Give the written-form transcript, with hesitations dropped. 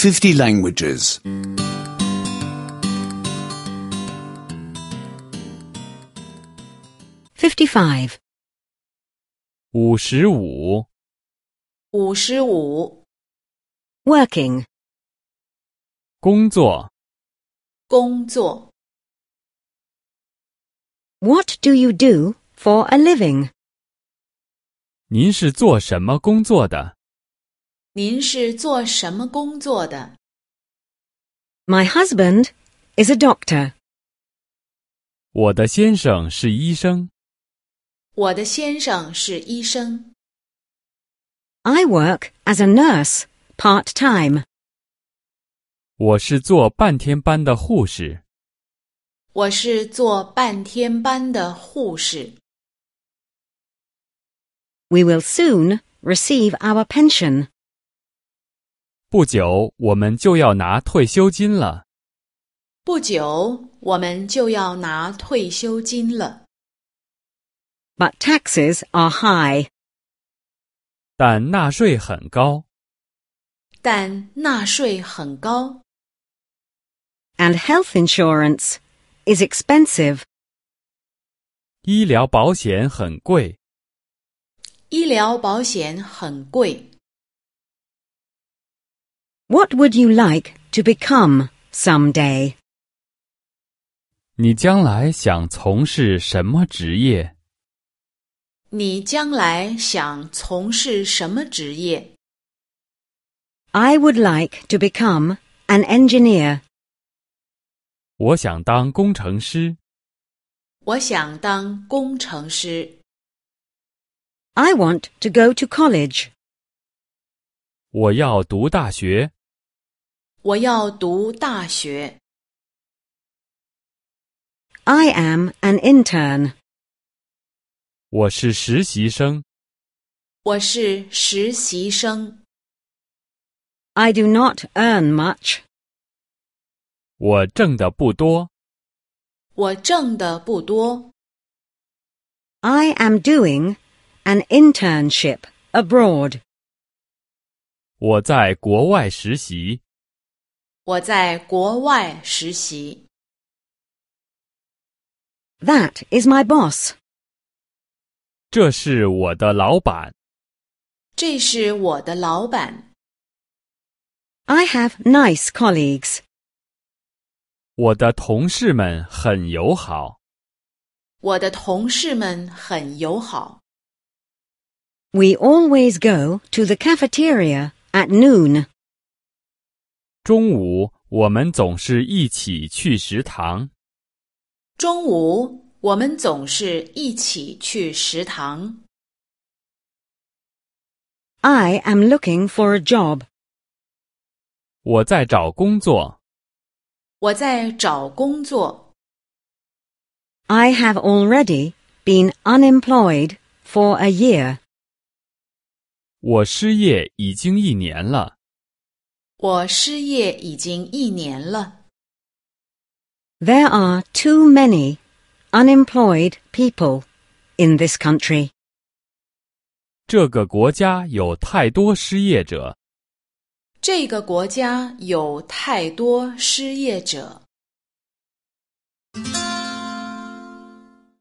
50 languages. 55. 55. 55. Working. 工作。 工作。 What do you do for a living? 您是做什么工作的？ 您是做什么工作的？ My husband is a doctor. 我的先生是医生。 我的先生是医生。 I work as a nurse, part-time. 我是做半天班的护士。 我是做半天班的护士。 We will soon receive our pension. 不久，我们就要拿退休金了。 不久，我们就要拿退休金了。 But taxes are high. 但纳税很高。 但纳税很高。 And health insurance is expensive. 医疗保险很贵。 医疗保险很贵。 What would you like to become someday? 你将来想从事什么职业？ 你将来想从事什么职业？ I would like to become an engineer. 我想当工程师。 我想当工程师。 I want to go to college. 我要读大学。 我要读大学。 I am an intern. 我是实习生。 我是实习生。 I do not earn much. 我挣的不多。 我挣的不多。 I am doing an internship abroad. 我在国外实习。 我在国外实习。 That is my boss. 这是我的老板。 这是我的老板。 I have nice colleagues. 我的同事们很友好。 我的同事们很友好。 We always go to the cafeteria at noon. 中午我们总是一起去食堂。 中午我们总是一起去食堂。 I am looking for a job. 我在找工作。 我在找工作。 I have already been unemployed for a year. 我失业已经1年了。 我失业已经1年了。 There are too many unemployed people in this country. 这个国家有太多失业者。 这个国家有太多失业者。